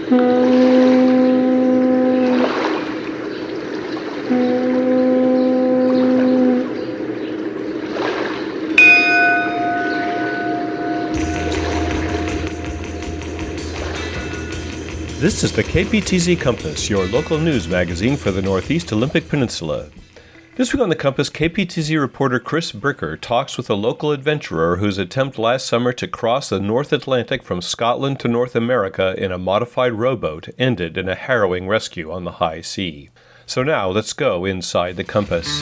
This is the KPTZ Compass, your local news magazine for the Northeast Olympic Peninsula. This week on the Compass, KPTZ reporter Chris Bricker talks with a local adventurer whose attempt last summer to cross the North Atlantic from Scotland to North America in a modified rowboat ended in a harrowing rescue on the high sea. So now let's go inside the Compass.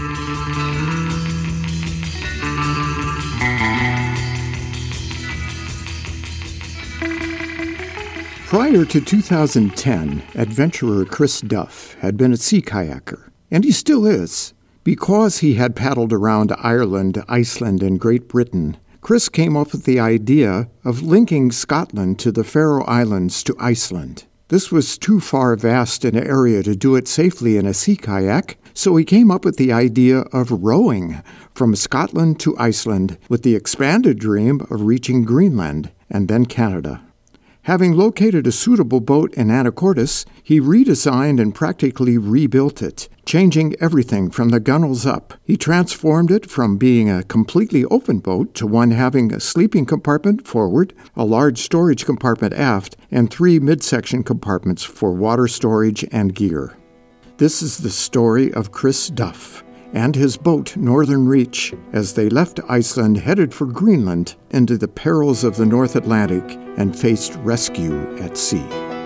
Prior to 2010, adventurer Chris Duff had been a sea kayaker, and he still is. Because he had paddled around Ireland, Iceland, and Great Britain, Chris came up with the idea of linking Scotland to the Faroe Islands to Iceland. This was too far vast an area to do it safely in a sea kayak, so he came up with the idea of rowing from Scotland to Iceland with the expanded dream of reaching Greenland and then Canada. Having located a suitable boat in Anacortes, he redesigned and practically rebuilt it, changing everything from the gunnels up. He transformed it from being a completely open boat to one having a sleeping compartment forward, a large storage compartment aft, and 3 midsection compartments for water storage and gear. This is the story of Chris Duff and his boat Northern Reach as they left Iceland headed for Greenland into the perils of the North Atlantic and faced rescue at sea.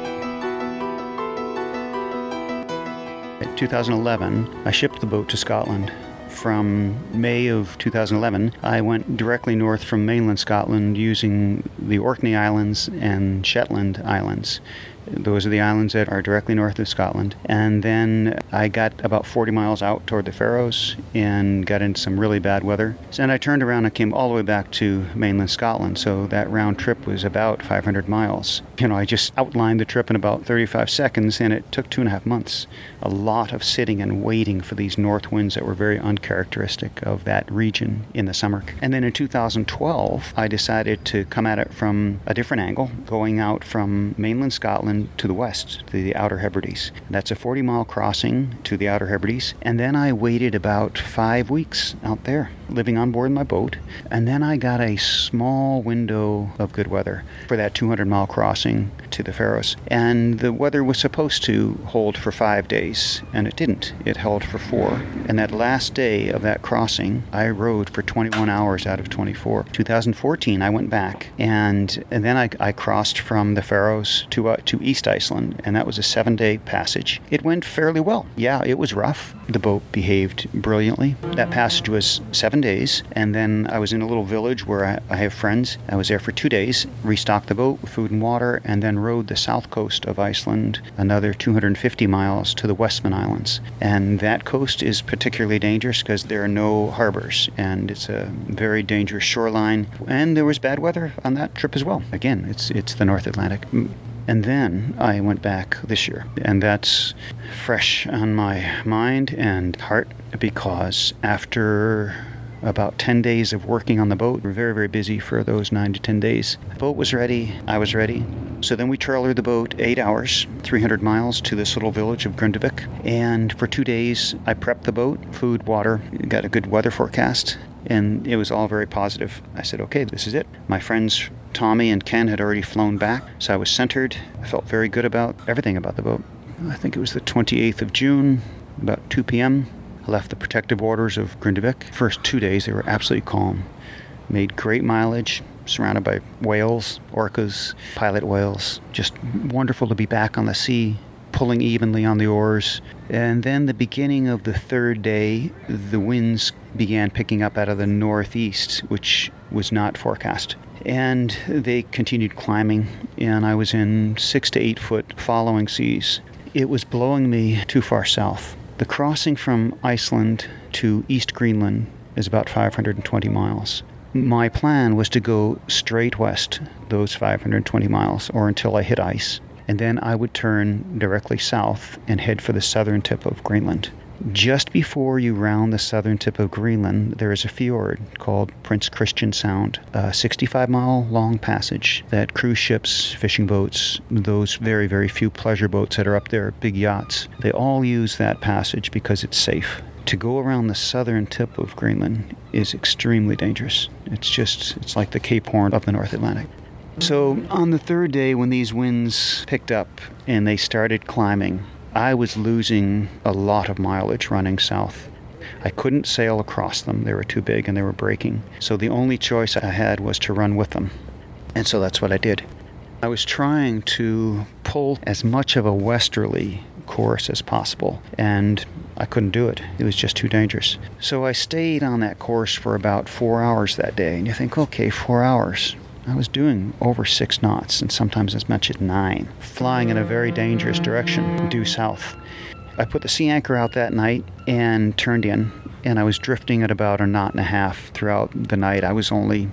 In 2011, I shipped the boat to Scotland. From May of 2011, I went directly north from mainland Scotland using the Orkney Islands and Shetland Islands. Those are the islands that are directly north of Scotland. And then I got about 40 miles out toward the Faroes and got into some really bad weather. And I turned around and came all the way back to mainland Scotland. So that round trip was about 500 miles. I just outlined the trip in about 35 seconds, and it took 2.5 months. A lot of sitting and waiting for these north winds that were very uncharacteristic of that region in the summer. And then in 2012, I decided to come at it from a different angle, going out from mainland Scotland to the west, to the Outer Hebrides. That's a 40-mile crossing to the Outer Hebrides. And then I waited about 5 weeks out there, living on board my boat. And then I got a small window of good weather for that 200-mile crossing to the Faroes. And the weather was supposed to hold for 5 days, and it didn't. It held for 4. And that last day of that crossing, I rowed for 21 hours out of 24. 2014, I went back, and then I crossed from the Faroes to East Iceland, and that was a 7-day passage. It went fairly well. Yeah, it was rough. The boat behaved brilliantly. That passage was 7 days, and then I was in a little village where I have friends. I was there for 2 days, restocked the boat with food and water, and then rowed the south coast of Iceland another 250 miles to the Westman Islands. And that coast is particularly dangerous because there are no harbors, and it's a very dangerous shoreline. And there was bad weather on that trip as well. Again, it's the North Atlantic. And then I went back this year, and that's fresh on my mind and heart because after about 10 days of working on the boat, we were very, very busy for those 9 to 10 days. The boat was ready. I was ready. So then we trailered the boat 8 hours, 300 miles to this little village of Grundavik. And for 2 days, I prepped the boat, food, water, got a good weather forecast. And it was all very positive. I said, okay, this is it. My friends Tommy and Ken had already flown back, so I was centered. I felt very good about everything about the boat. I think it was the 28th of June, about 2 p.m. I left the protective waters of Grundavik. First 2 days, they were absolutely calm. Made great mileage, surrounded by whales, orcas, pilot whales. Just wonderful to be back on the sea, pulling evenly on the oars. And then the beginning of the 3rd day, the winds began picking up out of the northeast, which was not forecast. And they continued climbing, and I was in 6 to 8 foot following seas. It was blowing me too far south. The crossing from Iceland to East Greenland is about 520 miles. My plan was to go straight west those 520 miles, or until I hit ice. And then I would turn directly south and head for the southern tip of Greenland. Just before you round the southern tip of Greenland, there is a fjord called Prince Christian Sound, a 65-mile long passage that cruise ships, fishing boats, those very, very few pleasure boats that are up there, big yachts, they all use that passage because it's safe. To go around the southern tip of Greenland is extremely dangerous. It's like the Cape Horn of the North Atlantic. So on the third day, when these winds picked up and they started climbing, I was losing a lot of mileage running south. I couldn't sail across them. They were too big and they were breaking. So the only choice I had was to run with them. And so that's what I did. I was trying to pull as much of a westerly course as possible, and I couldn't do it. It was just too dangerous. So I stayed on that course for about 4 hours that day. And you think, okay, 4 hours. I was doing over 6 knots and sometimes as much as 9, flying in a very dangerous direction, due south. I put the sea anchor out that night and turned in, and I was drifting at about 1.5 knots throughout the night. I was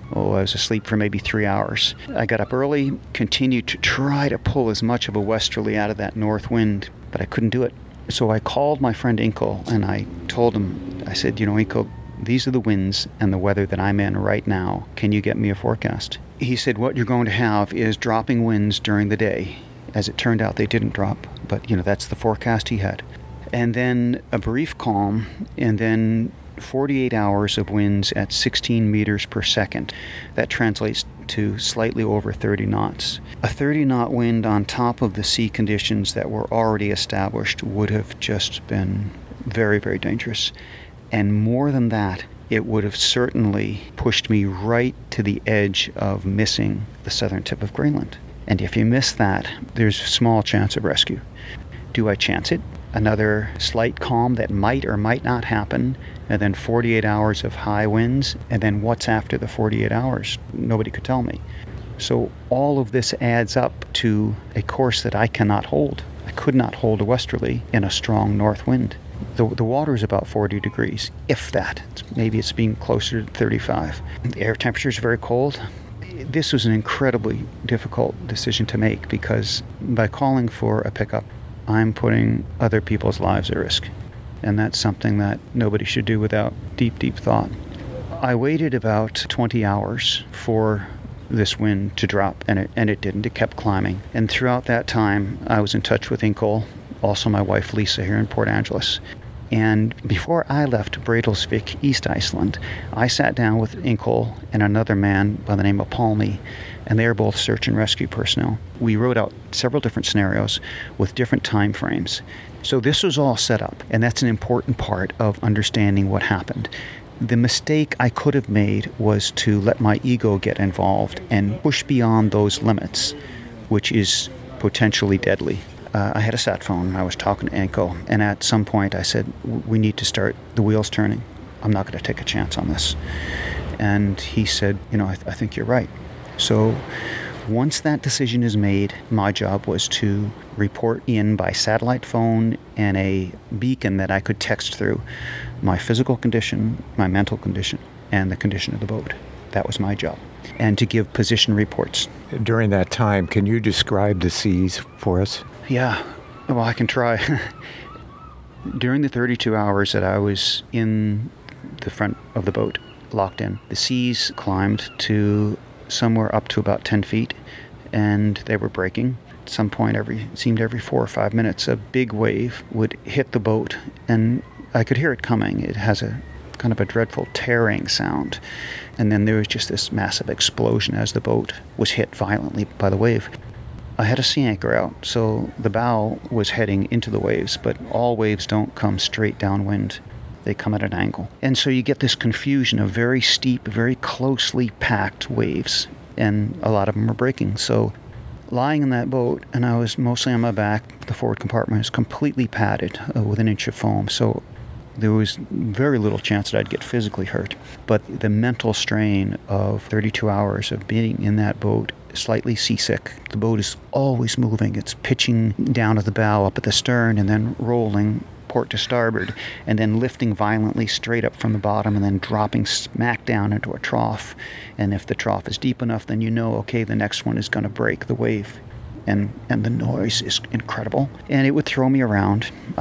asleep for maybe 3 hours. I got up early, continued to try to pull as much of a westerly out of that north wind, but I couldn't do it. So I called my friend Inkle and I told him, I said, Inkle, these are the winds and the weather that I'm in right now. Can you get me a forecast? He said, what you're going to have is dropping winds during the day. As it turned out, they didn't drop, but that's the forecast he had. And then a brief calm, and then 48 hours of winds at 16 meters per second. That translates to slightly over 30 knots. A 30-knot wind on top of the sea conditions that were already established would have just been very, very dangerous. And more than that, it would have certainly pushed me right to the edge of missing the southern tip of Greenland. And if you miss that, there's a small chance of rescue. Do I chance it? Another slight calm that might or might not happen, and then 48 hours of high winds, and then what's after the 48 hours? Nobody could tell me. So all of this adds up to a course that I cannot hold. I could not hold a westerly in a strong north wind. The water is about 40 degrees, if that. Maybe it's being closer to 35. The air temperature is very cold. This was an incredibly difficult decision to make because by calling for a pickup, I'm putting other people's lives at risk. And that's something that nobody should do without deep, deep thought. I waited about 20 hours for this wind to drop, and it didn't. It kept climbing. And throughout that time, I was in touch with Inkle, also my wife Lisa here in Port Angeles. And before I left Breiðholtsvík, East Iceland, I sat down with Inkle and another man by the name of Palmi, and they are both search and rescue personnel. We wrote out several different scenarios with different time frames. So this was all set up, and that's an important part of understanding what happened. The mistake I could have made was to let my ego get involved and push beyond those limits, which is potentially deadly. I had a sat phone, and I was talking to Inkle, and at some point I said, we need to start the wheels turning. I'm not going to take a chance on this. And he said, I think you're right. So once that decision is made, my job was to report in by satellite phone and a beacon that I could text through my physical condition, my mental condition, and the condition of the boat. That was my job. And to give position reports. During that time, can you describe the seas for us? Yeah, well, I can try. During the 32 hours that I was in the front of the boat, locked in, the seas climbed to somewhere up to about 10 feet, and they were breaking. At some point, every 4 or 5 minutes, a big wave would hit the boat, and I could hear it coming. It has a kind of a dreadful tearing sound. And then there was just this massive explosion as the boat was hit violently by the wave. I had a sea anchor out, so the bow was heading into the waves, but all waves don't come straight downwind. They come at an angle. And so you get this confusion of very steep, very closely packed waves, and a lot of them are breaking. So lying in that boat, and I was mostly on my back, the forward compartment was completely padded with an inch of foam, so there was very little chance that I'd get physically hurt. But the mental strain of 32 hours of being in that boat, slightly seasick. The boat is always moving. It's pitching down at the bow, up at the stern, and then rolling port to starboard, and then lifting violently straight up from the bottom, and then dropping smack down into a trough. And if the trough is deep enough, then okay, the next one is going to break the wave. And the noise is incredible. And it would throw me around. I had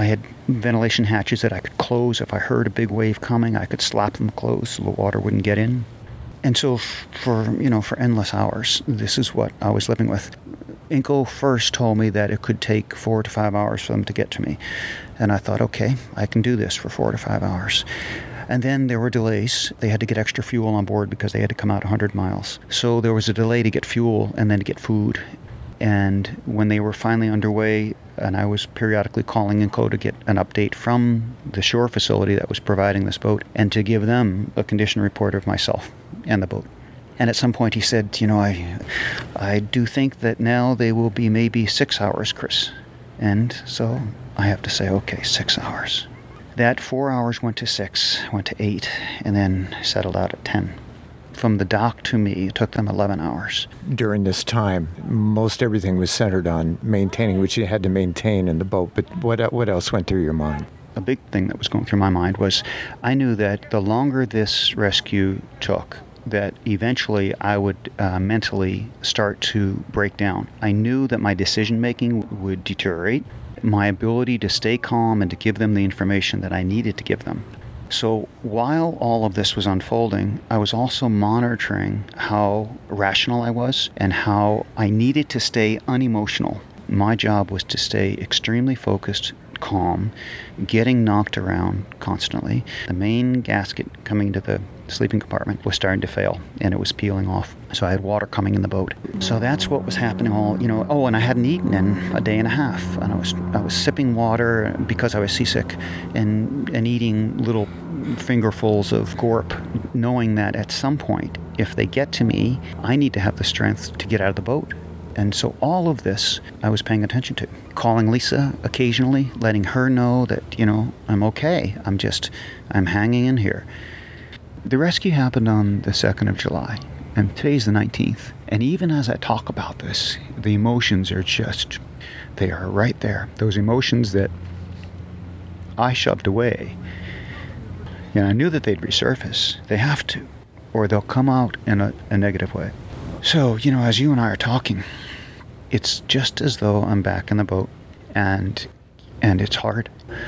ventilation hatches that I could close. If I heard a big wave coming, I could slap them closed so the water wouldn't get in. And so for endless hours, this is what I was living with. Inco first told me that it could take 4 to 5 hours for them to get to me. And I thought, okay, I can do this for 4 to 5 hours. And then there were delays. They had to get extra fuel on board because they had to come out 100 miles. So there was a delay to get fuel and then to get food. And when they were finally underway, and I was periodically calling Inco to get an update from the shore facility that was providing this boat and to give them a condition report of myself and the boat. And at some point he said, I do think that now they will be maybe 6 hours, Chris. And so I have to say, okay, 6 hours. That 4 hours went to 6, went to 8, and then settled out at 10. From the dock to me, it took them 11 hours. During this time, most everything was centered on maintaining, which you had to maintain in the boat. But what else went through your mind? A big thing that was going through my mind was I knew that the longer this rescue took, that eventually I would mentally start to break down. I knew that my decision-making would deteriorate, my ability to stay calm and to give them the information that I needed to give them. So while all of this was unfolding, I was also monitoring how rational I was and how I needed to stay unemotional. My job was to stay extremely focused, calm, getting knocked around constantly. The main gasket coming to the sleeping compartment was starting to fail and it was peeling off. So I had water coming in the boat. So that's what was happening and I hadn't eaten in a day and a half. And I was sipping water because I was seasick and eating little fingerfuls of gorp, knowing that at some point, if they get to me, I need to have the strength to get out of the boat. And so all of this I was paying attention to. Calling Lisa occasionally, letting her know that, I'm okay. I'm hanging in here. The rescue happened on the 2nd of July, and today's the 19th. And even as I talk about this, the emotions are they are right there. Those emotions that I shoved away. I knew that they'd resurface. They have to, or they'll come out in a negative way. So, as you and I are talking, it's just as though I'm back in the boat, and it's hard.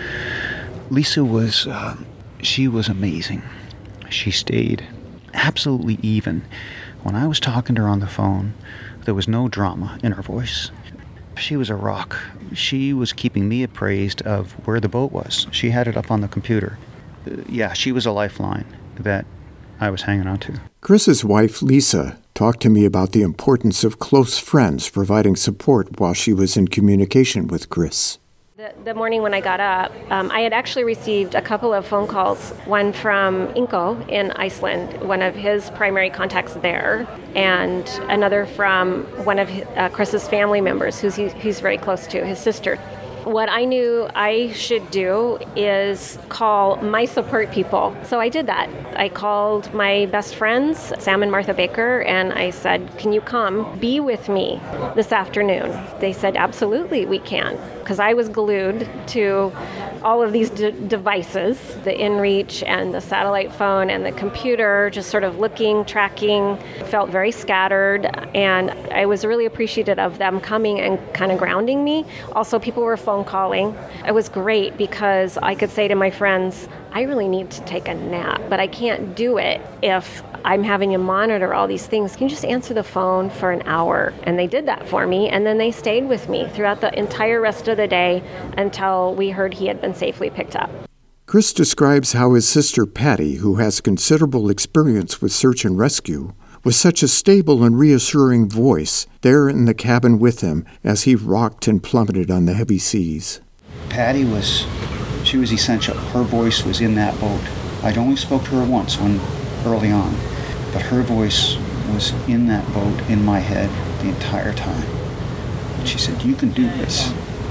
Lisa was amazing. She stayed absolutely even. When I was talking to her on the phone, there was no drama in her voice. She was a rock. She was keeping me appraised of where the boat was. She had it up on the computer. She was a lifeline that I was hanging on to. Chris's wife, Lisa, talked to me about the importance of close friends providing support while she was in communication with Chris. The morning when I got up, I had actually received a couple of phone calls, one from Inco in Iceland, one of his primary contacts there, and another from one of Chris's family members who he's very close to, his sister. What I knew I should do is call my support people. So I did that. I called my best friends, Sam and Martha Baker, and I said, can you come be with me this afternoon? They said, absolutely, we can. Because I was glued to all of these devices, the InReach and the satellite phone and the computer, just sort of looking, tracking, felt very scattered. And I was really appreciative of them coming and kind of grounding me. Also, people were phone calling. It was great because I could say to my friends, I really need to take a nap, but I can't do it if I'm having to monitor all these things. Can you just answer the phone for an hour? And they did that for me, and then they stayed with me throughout the entire rest of the day until we heard he had been safely picked up. Chris describes how his sister Patty, who has considerable experience with search and rescue, was such a stable and reassuring voice there in the cabin with him as he rocked and plummeted on the heavy seas. Patty was essential. Her voice was in that boat. I'd only spoke to her once early on, but her voice was in that boat in my head the entire time. And she said, you can do this.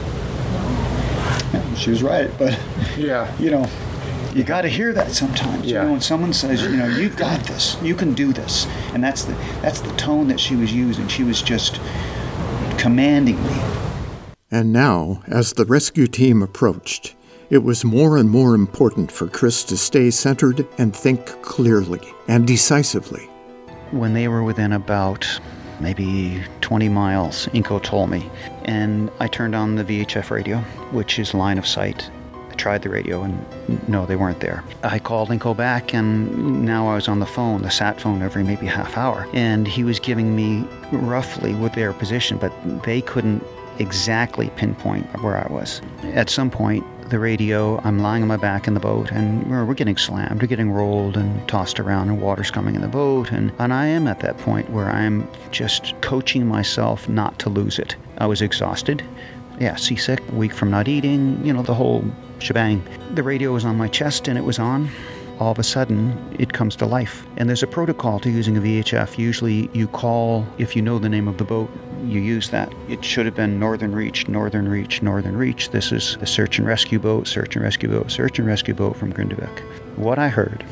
Yeah, she was right, but you got to hear that sometimes. When someone says, you've got this, you can do this, and that's the tone that she was using. She was just commanding me. And now, as the rescue team approached, it was more and more important for Chris to stay centered and think clearly and decisively. When they were within about maybe 20 miles, Inco told me, and I turned on the VHF radio, which is line of sight. I tried the radio, and no, they weren't there. I called Inco back, and now I was on the phone, the sat phone, every maybe half hour, and he was giving me roughly what their position, but they couldn't exactly pinpoint where I was. At some point, the radio, I'm lying on my back in the boat, and we're getting slammed, we're getting rolled and tossed around, and water's coming in the boat, and I am at that point where I'm just coaching myself not to lose it. I was exhausted, seasick, weak from not eating, the whole shebang. The radio was on my chest, and it was on. All of a sudden, it comes to life. And there's a protocol to using a VHF. Usually you call, if you know the name of the boat, you use that. It should have been Northern Reach, Northern Reach, Northern Reach. This is the search and rescue boat, search and rescue boat, search and rescue boat from Grindavik. What I heard,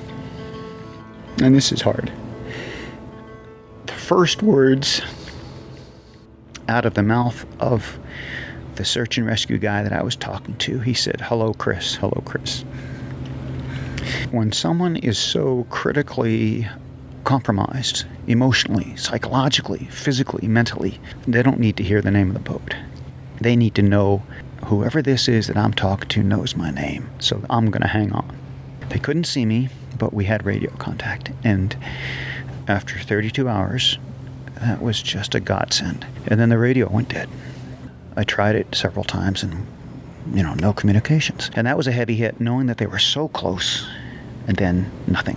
and this is hard, the first words out of the mouth of the search and rescue guy that I was talking to, he said, "Hello, Chris. Hello, Chris." When someone is so critically compromised, emotionally, psychologically, physically, mentally, they don't need to hear the name of the boat. They need to know whoever this is that I'm talking to knows my name, so I'm going to hang on. They couldn't see me, but we had radio contact, and after 32 hours, that was just a godsend. And then the radio went dead. I tried it several times, and no communications. And that was a heavy hit, knowing that they were so close, and then nothing.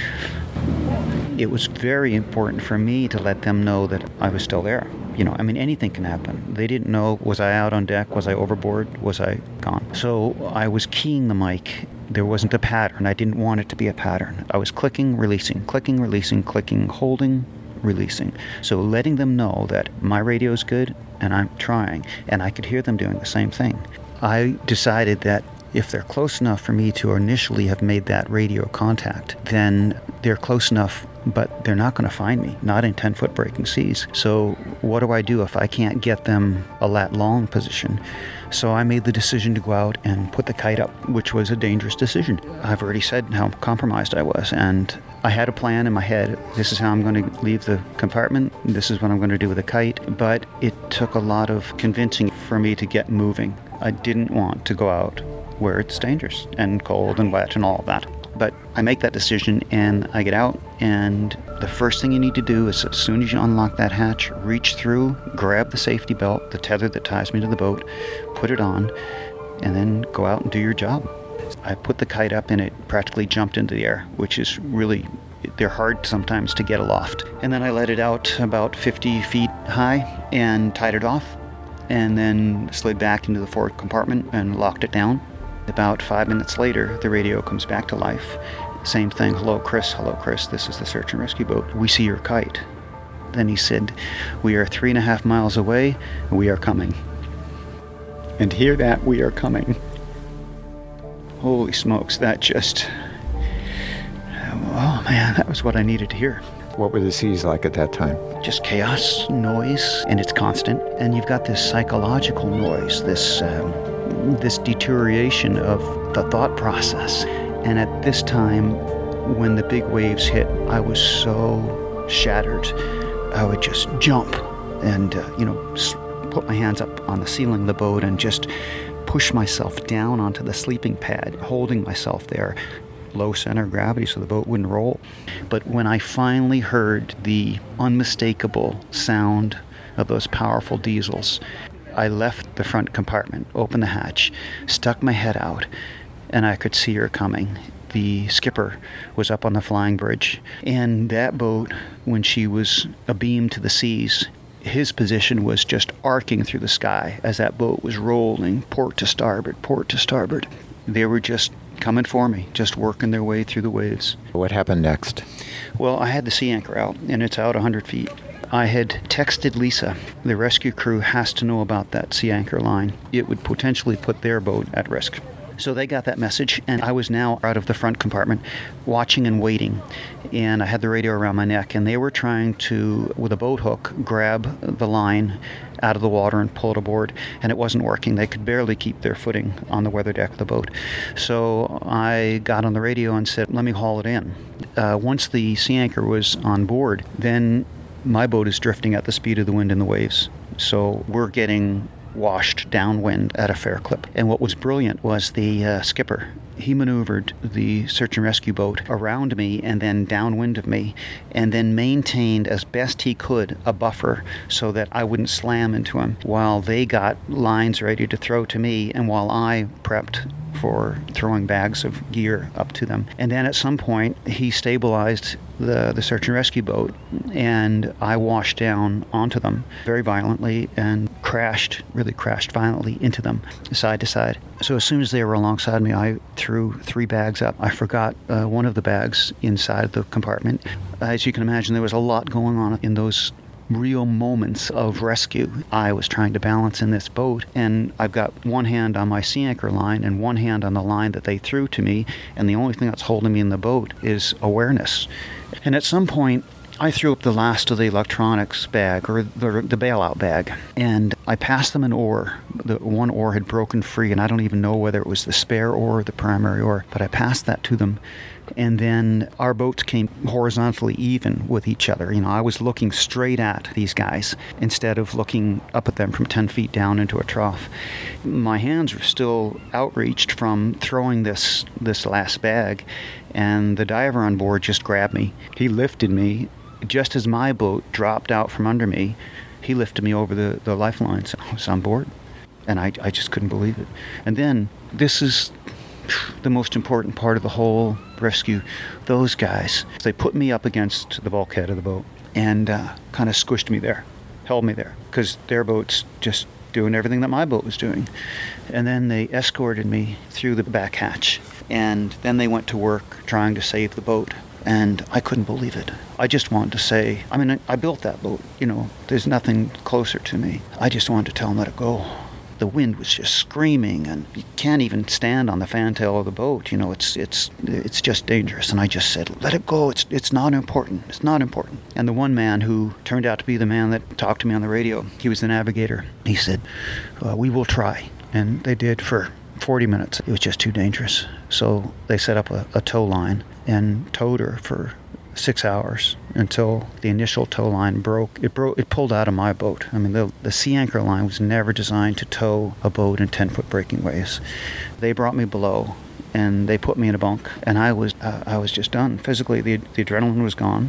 It was very important for me to let them know that I was still there. Anything can happen. They didn't know, was I out on deck? Was I overboard? Was I gone? So I was keying the mic. There wasn't a pattern. I didn't want it to be a pattern. I was clicking, releasing, clicking, holding, releasing. So letting them know that my radio's good, and I'm trying, and I could hear them doing the same thing. I decided that if they're close enough for me to initially have made that radio contact, then they're close enough, but they're not going to find me, not in 10-foot breaking seas. So what do I do if I can't get them a lat long position? So I made the decision to go out and put the kite up, which was a dangerous decision. I've already said how compromised I was, and I had a plan in my head. This is how I'm going to leave the compartment. This is what I'm going to do with the kite. But it took a lot of convincing for me to get moving. I didn't want to go out where it's dangerous and cold and wet and all of that. But I make that decision, and I get out, and the first thing you need to do is, as soon as you unlock that hatch, reach through, grab the safety belt, the tether that ties me to the boat, put it on, and then go out and do your job. I put the kite up, and it practically jumped into the air, which is really, they're hard sometimes to get aloft. And then I let it out about 50 feet high and tied it off, and then slid back into the forward compartment and locked it down. About 5 minutes later, the radio comes back to life. Same thing, hello Chris, this is the search and rescue boat. We see your kite. Then he said, we are 3.5 miles away, and we are coming. And to hear that, we are coming. Holy smokes, that just, oh man, that was what I needed to hear. What were the seas like at that time? Just chaos, noise, and it's constant. And you've got this psychological noise, this deterioration of the thought process. And at this time, when the big waves hit, I was so shattered. I would just jump and, put my hands up on the ceiling of the boat and just push myself down onto the sleeping pad, holding myself there. Low center of gravity so the boat wouldn't roll. But when I finally heard the unmistakable sound of those powerful diesels, I left the front compartment, opened the hatch, stuck my head out, and I could see her coming. The skipper was up on the flying bridge, and that boat, when she was abeam to the seas, his position was just arcing through the sky as that boat was rolling port to starboard, port to starboard. They were just coming for me, just working their way through the waves. What happened next? Well, I had the sea anchor out, and it's out 100 feet. I had texted Lisa. The rescue crew has to know about that sea anchor line. It would potentially put their boat at risk. So they got that message, and I was now out of the front compartment, watching and waiting. And I had the radio around my neck, and they were trying to, with a boat hook, grab the line out of the water and pull it aboard, and it wasn't working. They could barely keep their footing on the weather deck of the boat. So I got on the radio and said, let me haul it in. Once the sea anchor was on board, then my boat is drifting at the speed of the wind and the waves. So we're getting washed downwind at a fair clip. And what was brilliant was the skipper. He maneuvered the search and rescue boat around me and then downwind of me, and then maintained as best he could a buffer so that I wouldn't slam into him while they got lines ready to throw to me and while I prepped for throwing bags of gear up to them. And then at some point, he stabilized the search and rescue boat, and I washed down onto them very violently and really crashed violently into them, side to side. So as soon as they were alongside me, I threw 3 bags up. I forgot one of the bags inside the compartment. As you can imagine, there was a lot going on in those real moments of rescue. I was trying to balance in this boat, and I've got one hand on my sea anchor line and one hand on the line that they threw to me, and the only thing that's holding me in the boat is awareness. And at some point, I threw up the last of the electronics bag, or the bailout bag, and I passed them an oar. The one oar had broken free, and I don't even know whether it was the spare oar or the primary oar, but I passed that to them. And then our boats came horizontally even with each other. I was looking straight at these guys instead of looking up at them from 10 feet down into a trough. My hands were still outreached from throwing this last bag, and the diver on board just grabbed me. He lifted me just as my boat dropped out from under me. He lifted me over the lifelines. I was on board, and I just couldn't believe it. And then this is the most important part of the whole rescue. Those guys, they put me up against the bulkhead of the boat and kind of squished me there, held me there, because their boat's just doing everything that my boat was doing. And then they escorted me through the back hatch, and then they went to work trying to save the boat. And I couldn't believe it. I just wanted to say, I built that boat. There's nothing closer to me. I just wanted to tell them, let it go. The wind was just screaming, and you can't even stand on the fantail of the boat. It's just dangerous. And I just said, let it go. It's not important. It's not important. And the one man who turned out to be the man that talked to me on the radio, he was the navigator. He said, we will try. And they did for 40 minutes. It was just too dangerous. So they set up a tow line and towed her for 6 hours until the initial tow line broke. It pulled out of my boat. The sea anchor line was never designed to tow a boat in 10-foot breaking waves. They brought me below, and they put me in a bunk, and I was just done. Physically, the adrenaline was gone.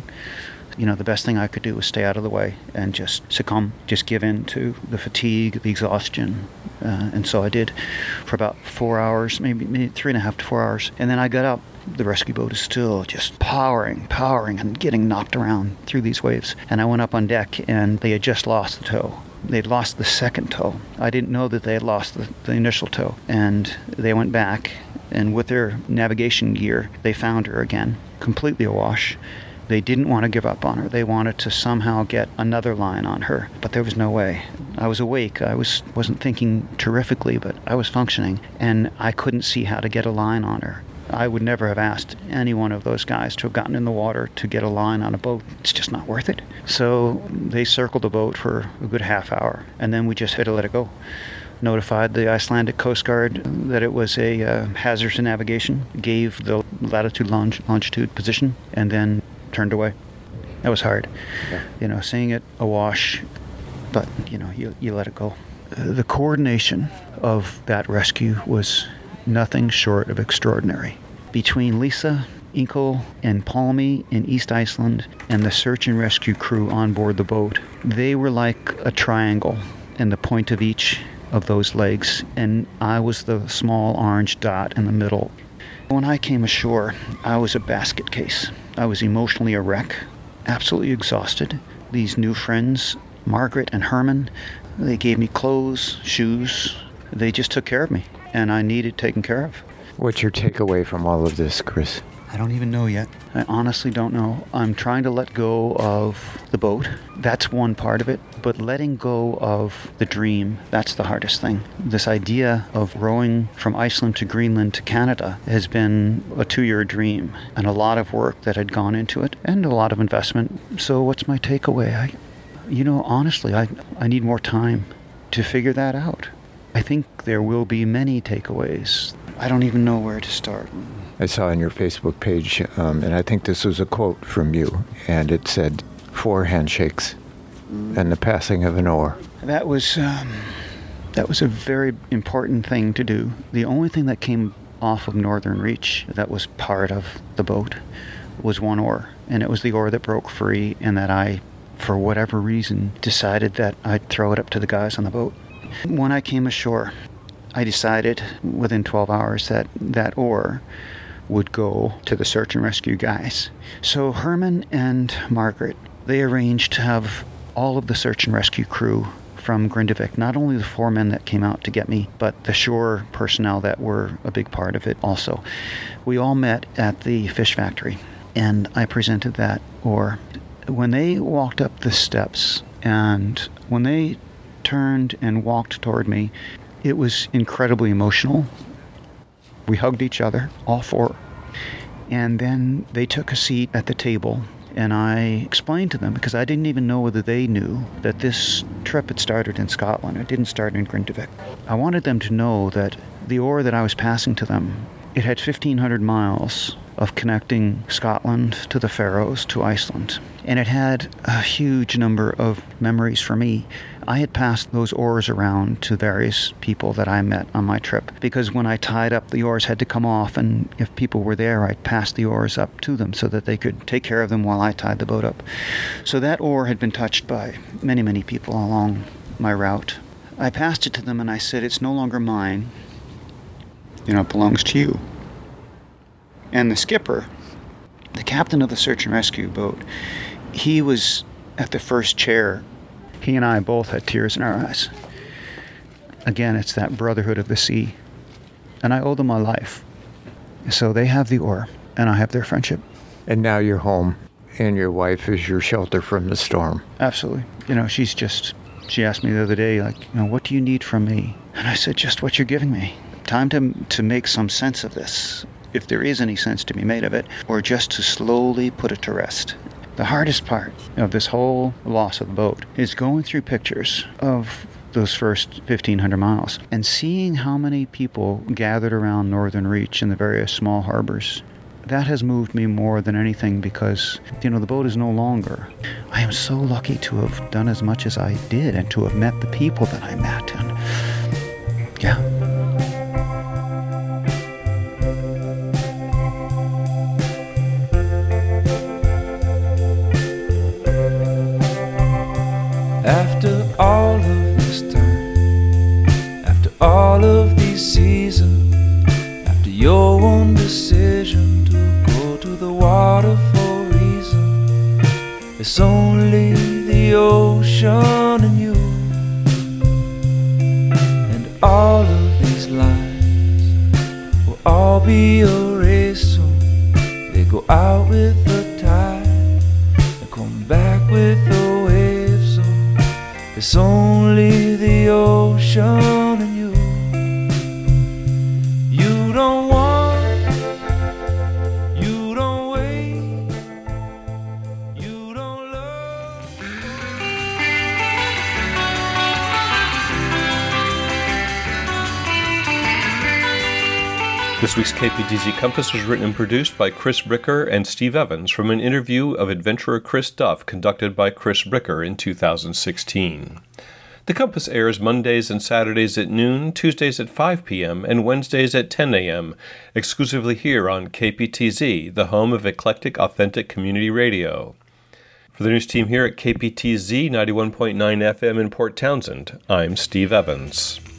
The best thing I could do was stay out of the way and just succumb, just give in to the fatigue, the exhaustion. And so I did for about 4 hours, maybe 3.5 to 4 hours. And then I got up. The rescue boat is still just powering, and getting knocked around through these waves. And I went up on deck, and they had just lost the tow. They'd lost the second tow. I didn't know that they had lost the initial tow. And they went back, and with their navigation gear, they found her again, completely awash. They didn't want to give up on her. They wanted to somehow get another line on her, but there was no way. I was awake. I wasn't thinking terrifically, but I was functioning, and I couldn't see how to get a line on her. I would never have asked any one of those guys to have gotten in the water to get a line on a boat. It's just not worth it. So they circled the boat for a good half hour, and then we just had to let it go. Notified the Icelandic Coast Guard that it was a hazard to navigation, gave the latitude, longitude position, and then turned away. That was hard. Yeah. Seeing it awash, but, you let it go. The coordination of that rescue was nothing short of extraordinary. Between Lisa, Inko, and Palmi in East Iceland and the search and rescue crew on board the boat, they were like a triangle, and the point of each of those legs, and I was the small orange dot in the middle. When I came ashore, I was a basket case. I was emotionally a wreck, absolutely exhausted. These new friends, Margaret and Herman, they gave me clothes, shoes. They just took care of me, and I needed taken care of. What's your takeaway from all of this, Chris? I don't even know yet. I honestly don't know. I'm trying to let go of the boat. That's one part of it. But letting go of the dream, that's the hardest thing. This idea of rowing from Iceland to Greenland to Canada has been a 2-year dream, and a lot of work that had gone into it, and a lot of investment. So what's my takeaway? Honestly, I need more time to figure that out. I think there will be many takeaways. I don't even know where to start. I saw on your Facebook page, and I think this was a quote from you, and it said, 4 handshakes and the passing of an oar. That was That was a very important thing to do. The only thing that came off of Northern Reach that was part of the boat was one oar, and it was the oar that broke free, and that I, for whatever reason, decided that I'd throw it up to the guys on the boat. When I came ashore, I decided within 12 hours that that oar would go to the search and rescue guys. So Herman and Margaret, they arranged to have all of the search and rescue crew from Grindavik, not only the 4 men that came out to get me, but the shore personnel that were a big part of it also. We all met at the fish factory, and I presented that oar. When they walked up the steps, and when they turned and walked toward me, it was incredibly emotional. We hugged each other, all 4. And then they took a seat at the table, and I explained to them, because I didn't even know whether they knew, that this trip had started in Scotland. It didn't start in Grindavik. I wanted them to know that the oar that I was passing to them, it had 1,500 miles of connecting Scotland to the Faroes to Iceland. And it had a huge number of memories for me. I had passed those oars around to various people that I met on my trip, because when I tied up, the oars had to come off, and if people were there, I'd pass the oars up to them so that they could take care of them while I tied the boat up. So that oar had been touched by many, many people along my route. I passed it to them and I said, "It's no longer mine. It belongs to you." And the skipper, the captain of the search and rescue boat, he was at the first chair. He and I both had tears in our eyes. Again, it's that brotherhood of the sea. And I owe them my life. So they have the oar, and I have their friendship. And now you're home, and your wife is your shelter from the storm. Absolutely. She asked me the other day, what do you need from me? And I said, just what you're giving me. Time to make some sense of this, if there is any sense to be made of it, or just to slowly put it to rest. The hardest part of this whole loss of the boat is going through pictures of those first 1,500 miles and seeing how many people gathered around Northern Reach in the various small harbors. That has moved me more than anything, because, the boat is no longer. I am so lucky to have done as much as I did and to have met the people that I met. And yeah. After all of this time, after all of these seasons, after your one decision to go to the water for a reason, it's only the ocean and you. And all of these lives will all be erased soon. They go out with the tide and come back with the waves. It's only the ocean and you. You don't want, you don't wait, you don't love. This week's KPTZ Compass was written and produced by Chris Bricker and Steve Evans from an interview of adventurer Chris Duff conducted by Chris Bricker in 2016. The Compass airs Mondays and Saturdays at noon, Tuesdays at 5 p.m., and Wednesdays at 10 a.m., exclusively here on KPTZ, the home of eclectic, authentic community radio. For the news team here at KPTZ 91.9 FM in Port Townsend, I'm Steve Evans.